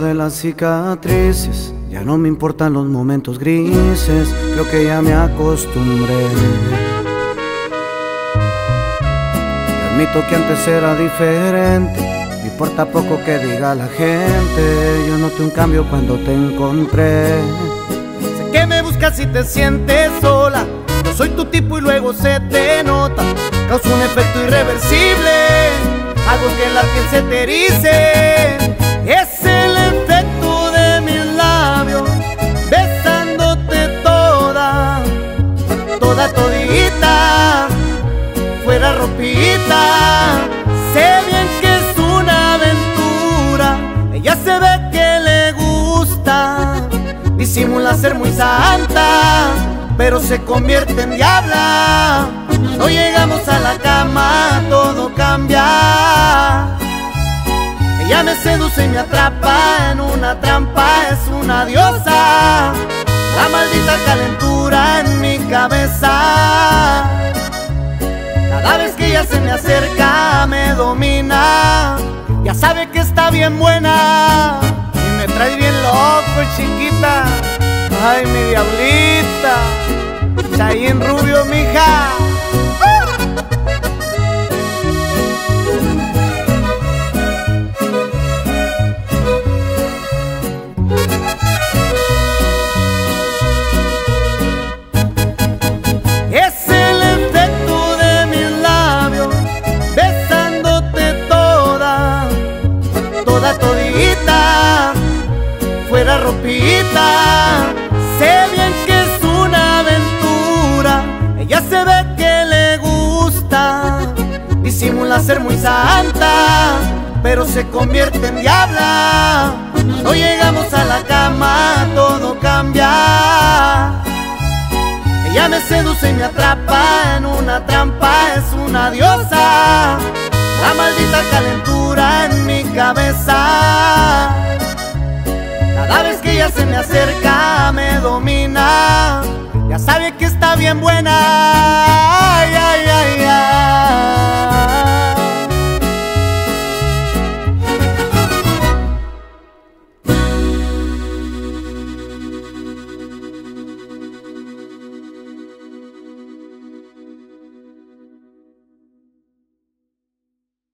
de las cicatrices, ya no me importan los momentos grises, creo que ya me acostumbré. Te admito que antes era diferente, me importa poco que diga la gente, yo noté un cambio cuando te encontré. Sé que me buscas y te sientes sola, yo soy tu tipo y luego se te nota, causa un efecto irreversible, algo que en la piel se te erice. Es el efecto de mis labios, besándote toda, toda todita, fuera ropita. Sé bien que es una aventura, ella se ve que le gusta, disimula ser muy santa, pero se convierte en diabla. No llegamos a la cama, todo cambia. Ella me seduce y me atrapa en una trampa, es una diosa. La maldita calentura en mi cabeza. Cada vez que ella se me acerca me domina, ya sabe que está bien buena y me trae bien loco, chiquita. Ay, mi diablita, Chayin Rubio, mija. Es el efecto de mis labios, besándote toda, toda todita, fuera ropita. Sé bien que es una aventura, ella se ve que le gusta, disimula ser muy santa, pero se convierte en diabla. No llegamos a la cama, todo cambia. Ella me seduce y me atrapa en una trampa, es una diosa. La maldita calentura en mi cabeza. Cada vez que ella se me acerca me domina, ya sabe que está bien buena.